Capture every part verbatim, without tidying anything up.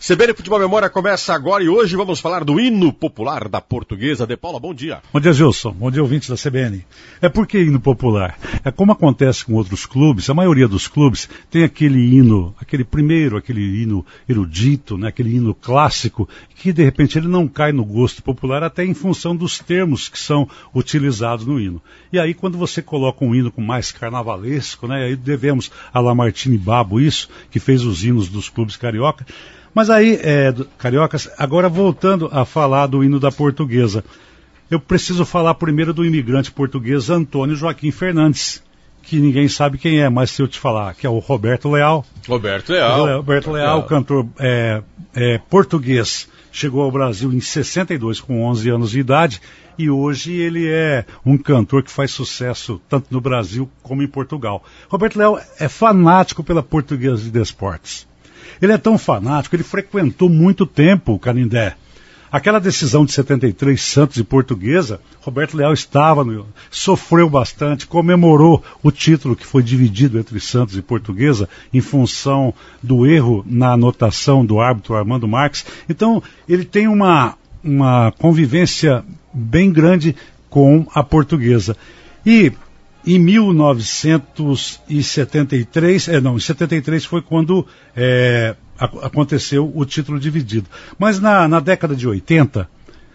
C B N Futebol Memória começa agora e hoje vamos falar do hino popular da Portuguesa. De Paula, bom dia. Bom dia, Gilson. Bom dia, ouvintes da C B N. É porque hino popular? É como acontece com outros clubes, a maioria dos clubes tem aquele hino, aquele primeiro, aquele hino erudito, né, aquele hino clássico, que de repente ele não cai no gosto popular até em função dos termos que são utilizados no hino. E aí quando você coloca um hino com mais carnavalesco, né, aí devemos a Lamartine Babo isso, que fez os hinos dos clubes carioca. Mas aí, é, cariocas, agora voltando a falar do hino da Portuguesa, eu preciso falar primeiro do imigrante português Antônio Joaquim Fernandes, que ninguém sabe quem é, mas se eu te falar, que é o Roberto Leal. Roberto Leal. Roberto Leal, cantor é, é, português, chegou ao Brasil em sessenta e dois, com onze anos de idade, e hoje ele é um cantor que faz sucesso tanto no Brasil como em Portugal. Roberto Leal é fanático pela Portuguesa de Desportes. Ele é tão fanático, ele frequentou muito tempo o Canindé. Aquela decisão de setenta e três, Santos e Portuguesa, Roberto Leal estava, no, sofreu bastante, comemorou o título que foi dividido entre Santos e Portuguesa em função do erro na anotação do árbitro Armando Marques. Então, ele tem uma, uma convivência bem grande com a Portuguesa. E em mil novecentos e setenta e três, é, não, em setenta e três foi quando é, a, aconteceu o título dividido. Mas na, na década de oitenta,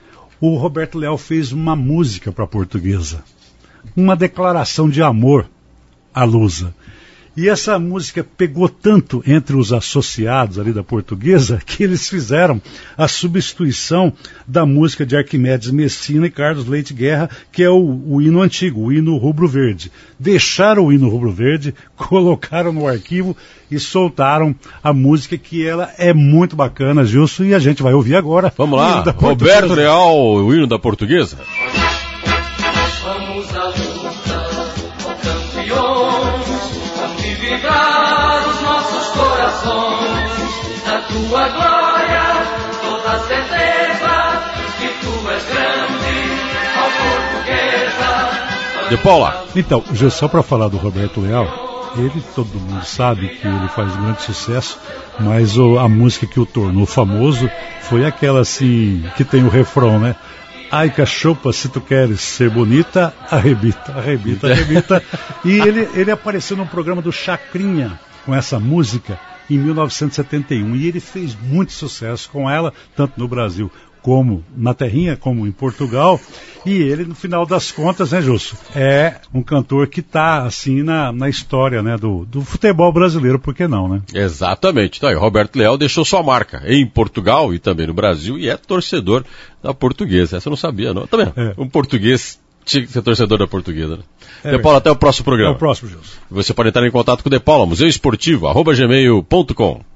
o Roberto Leal fez uma música para a Portuguesa, uma declaração de amor à Lusa. E essa música pegou tanto entre os associados ali da Portuguesa que eles fizeram a substituição da música de Arquimedes Messina e Carlos Leite Guerra, que é o, o hino antigo, o hino rubro-verde. Deixaram o hino rubro-verde, colocaram no arquivo e soltaram a música, que ela é muito bacana, Gilson, e a gente vai ouvir agora. Vamos lá, Roberto Leal, o hino da Portuguesa. Vamos à luta, ó campeões, vibrar os nossos corações, da tua glória, toda a certeza que tu és grande, ó Portuguesa. De Paula. Então, já só para falar do Roberto Leal, ele, todo mundo sabe que ele faz um grande sucesso, mas o, a música que o tornou famoso foi aquela assim, que tem o refrão, né? Ai, cachopa, se tu queres ser bonita, arrebita, arrebita, arrebita. E ele, ele apareceu no programa do Chacrinha com essa música em mil novecentos e setenta e um. E ele fez muito sucesso com ela, tanto no Brasil como na terrinha, como em Portugal. E ele, no final das contas, né, Júcio, é um cantor que está, assim, na, na história, né, do, do futebol brasileiro, por que não, né? Exatamente. Então, aí, Roberto Leal deixou sua marca em Portugal e também no Brasil e é torcedor da Portuguesa. Essa eu não sabia, não. Também, é. Um português tinha que ser torcedor da Portuguesa, né? É, De Paula, até o próximo programa. Até o próximo, Júcio. Você pode entrar em contato com o De Paula, museu esportivo, arroba gmail ponto com.